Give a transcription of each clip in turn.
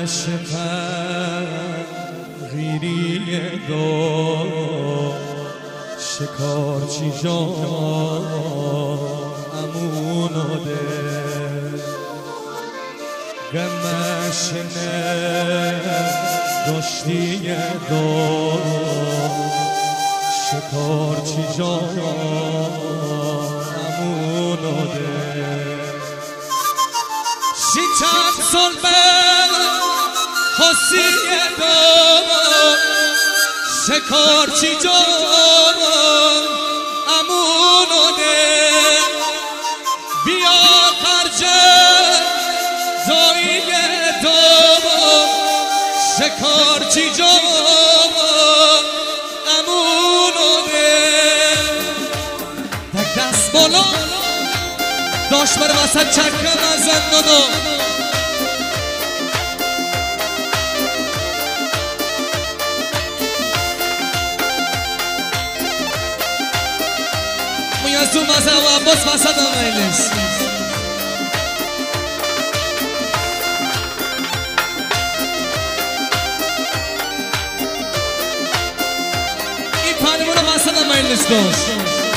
غیری دو شکارچی جان امونو ده غمش نه داشتی دو شکارچی جان امونو ده شیطان سلبن خاصی دو شکارچی جان امونو ده بیا خرجه زایی دو شکارچی جان امونو ده تک دست بالا داشت بر وسط چکم از زندانو مویزو مزه و عباس وسط هم ایلیس این پنیمون وسط هم ایلیس داشت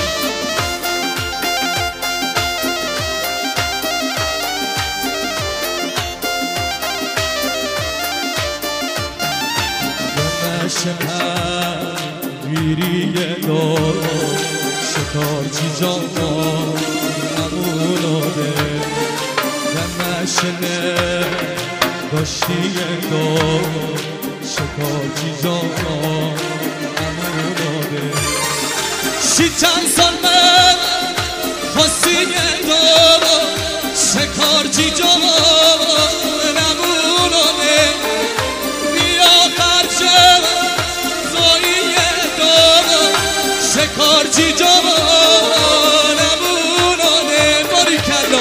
غیری دو شکارچی جان امونو ده غمش نه داشتی دو شکارچی جان امونو ده شیطان سلمن خاصی دو شکارچی جان امونو ده بیا خرجه شکارچی جان امونو ده باریکلا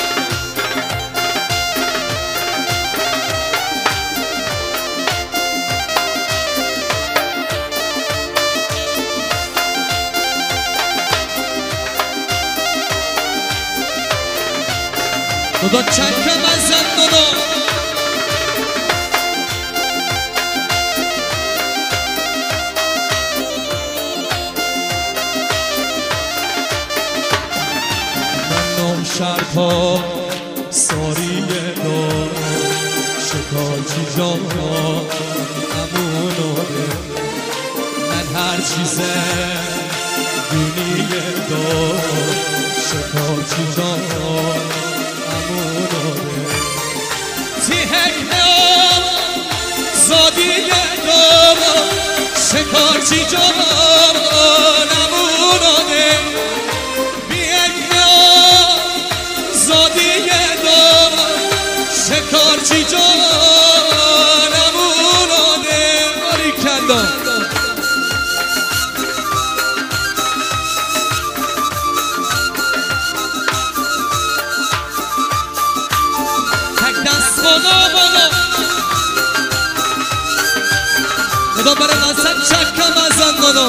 خدا چکم از زندانو شرطا ساری دو شکارچی جان امونو ده من هر چیزه دونی دو شکارچی جان امونو ده تیهک نام زادی دو شکارچی جان امونو ده شکارچی جان امونو ده باریکلا تک دست بالا بالا خدا برای وسط چکم از زندانو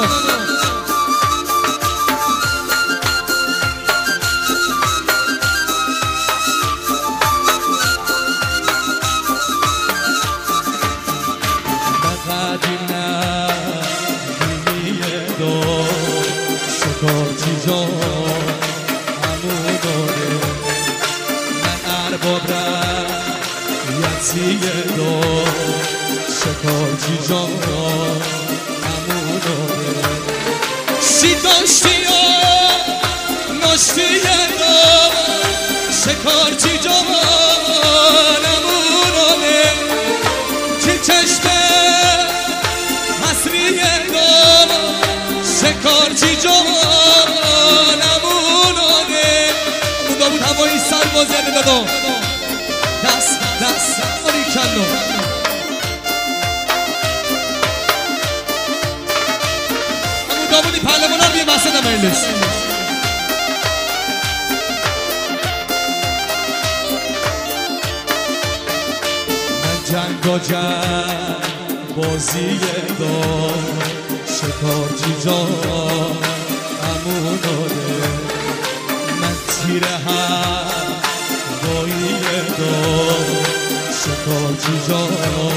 شکارچی جان امونو ده من ارباب رعیتی دو شکارچی جان امونو ده شی داشتی و ناشتی دو شکارچی جان امونو ده که چشمه حسری دو شکارچی جان امونو ده امون داوود هوایی سربازی دادو دست دست باریکلا امون داوودی پهلوانا رو بیه وسط هم ایلیس من جنگ و جنگ بازی دار شکارچی جان امونو ده من تیر هوایی دار شکارچی جان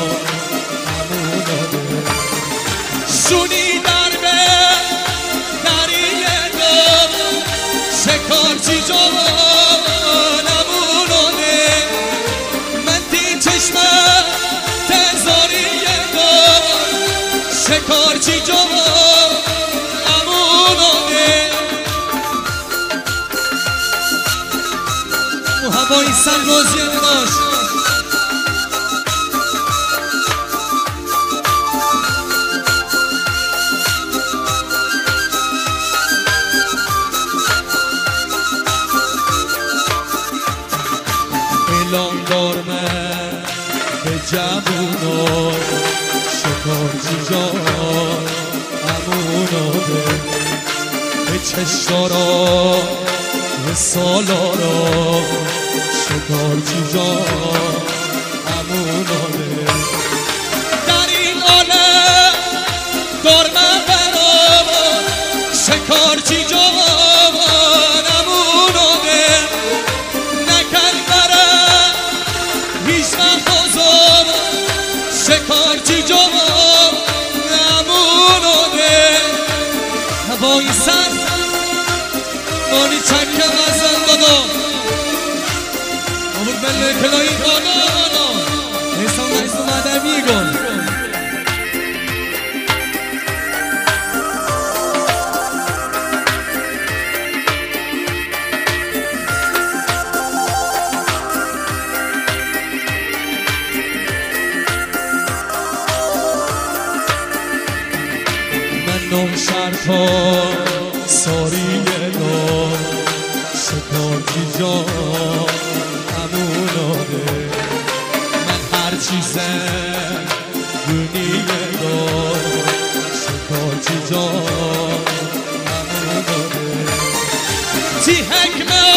اموناده شونی در به دریه دار شکارچی جان اموناده من دی چشمم تزاریه دار شکارچی جان اموناده هوای سربازی داشت اعلام دارم به جوونا شکارچی جان اموناده به چشارا به سالارا شکارچی جان اموناده در این عالم دارم برام شکارچی جان اموناده نکن برم هیچ مخوزم شکارچی جان اموناده هوای سر مانی چکم ازم دادا امور بله کلایی دادا ایسان نیست اومده میگن من نم شرطا ساریه دار شکارچی جان اموناده من هر چیزم دنیه دار شکارچی جان اموناده تی حکمه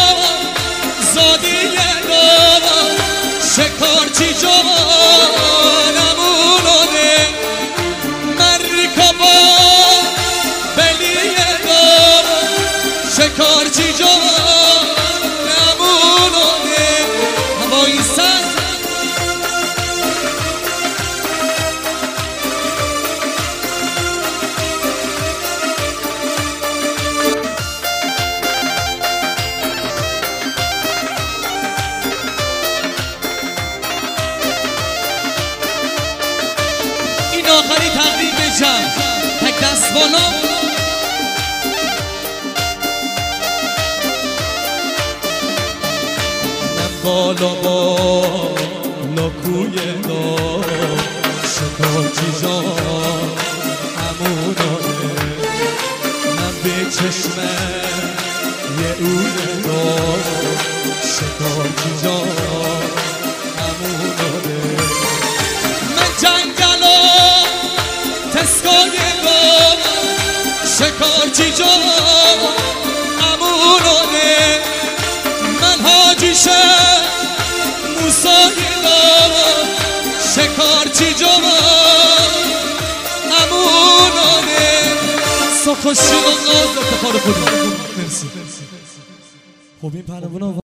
زادیه دار شکارچی جان اموناده من ریکابا بلیه دار شکارچی جان اموناده هوای سر این آخری تقدیم به جمع تک دست بالا بالا بالا کویه دار شکارچی جان اموناده من به چشمم یه اویه دار شکارچی جان اموناده من جنگلا تسکایه دار شکارچی جان اموناده من حاجیشم موسایی دارم شکارچی جان اموناده سخوشی و ناز افتخار خودم مرسی خوب این پهلوانا